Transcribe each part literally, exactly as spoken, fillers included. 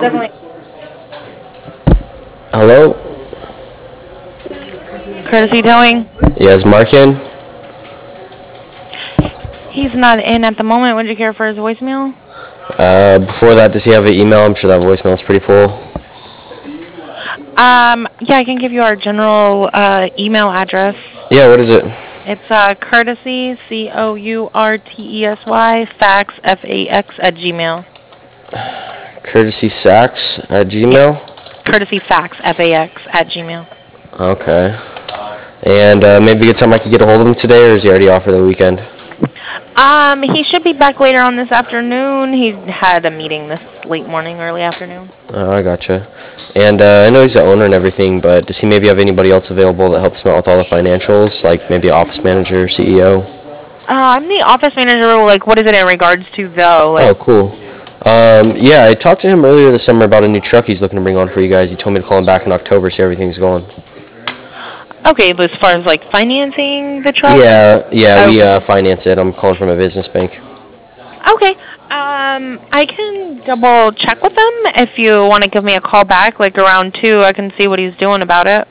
definitely. Hello? Courtesy towing. Yes, Mark in? He's not in at the moment. Would you care for his voicemail? Uh, before that, does he have an email? I'm sure that voicemail is pretty full. Um, yeah, I can give you our general uh, email address. Yeah, what is it? It's uh, courtesy, C O U R T E S Y, fax, F A X, at Gmail. Courtesy Sacks at Gmail? Courtesy fax, F A X, at Gmail. Okay. And uh, maybe a good time I could get a hold of him today, or is he already off for the weekend? Um, he should be back later on this afternoon. He had a meeting this late morning, early afternoon. Oh, I gotcha. And uh, I know he's the owner and everything, but does he maybe have anybody else available that helps him out with all the financials, like maybe an office manager, C E O? Uh, I'm the office manager. Like, what is it in regards to, though? Like, Oh, cool. Um, yeah, I talked to him earlier this summer about a new truck he's looking to bring on for you guys. He told me to call him back in October, see how everything's going. okay, but as far as, like, financing the truck? Yeah, yeah, we Okay. uh, finance it. I'm calling from a business bank. Okay. Um, I can double check with him if you want to give me a call back, like around two. I can see what he's doing about it.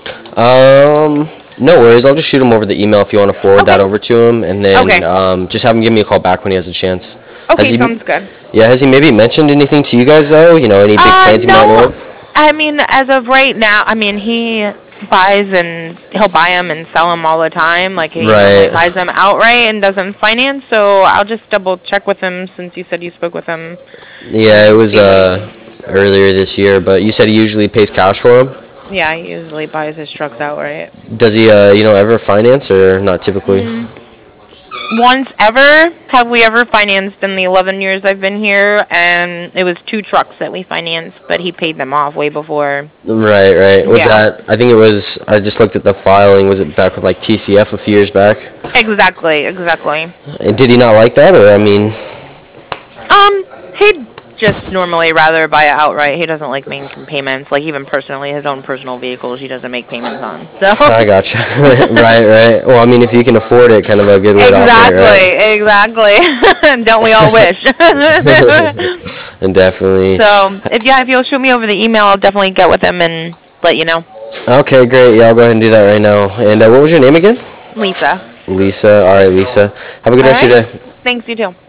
Um, no worries. I'll just shoot him over the email if you want to forward Okay. that over to him, and then Okay. um, just have him give me a call back when he has a chance. Okay, Has he, sounds good. Yeah, has he maybe mentioned anything to you guys though? You know, any big Uh, plans you might know no. of? I mean, as of right now, I mean, he buys and he'll buy them and sell them all the time. Like, he Right. normally buys them outright and doesn't finance, so I'll just double check with him since you said you spoke with him. Yeah, it was uh earlier this year, but you said he usually pays cash for them. Yeah, he usually buys his trucks outright. Does he, uh, you know, ever finance or not typically? Mm. Once ever have we ever financed in the eleven years I've been here, and it was two trucks that we financed, but he paid them off way before. Right, right. Was Yeah. that? I think it was. I just looked at the filing. Was it back with like T C F a few years back? Exactly, exactly. And did he not like that, or I mean? Um, he'd just normally rather buy it outright. He doesn't like making payments. Like, even personally, his own personal vehicles, he doesn't make payments on. So. I gotcha. Right, right. Well, I mean, if you can afford it, kind of a good way exactly, to operate, exactly. Don't we all wish? right? And definitely. So, if yeah, if you'll shoot me over the email, I'll definitely get with him and let you know. Okay, great. Yeah, I'll go ahead and do that right now. And uh, what was your name again? Lisa. Lisa. All right, Lisa. Have a good All rest of right. your day. Thanks, you too.